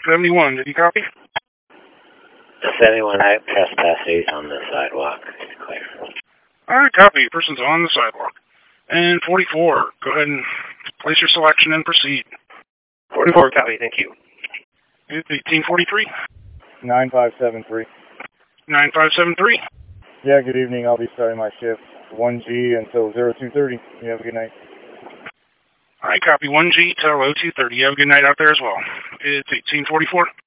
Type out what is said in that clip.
71, did you copy? 71, I have trespasses on the sidewalk. Clear. Alright, copy. Person's on the sidewalk. And 44, go ahead and place your selection and proceed. 44, copy, thank you. It's 1843. 9573. 9573. Yeah, good evening. I'll be starting my shift 1G until 0230. You have a good night. Alright, copy. 1G till 0230. You have a good night out there as well. It's 1844.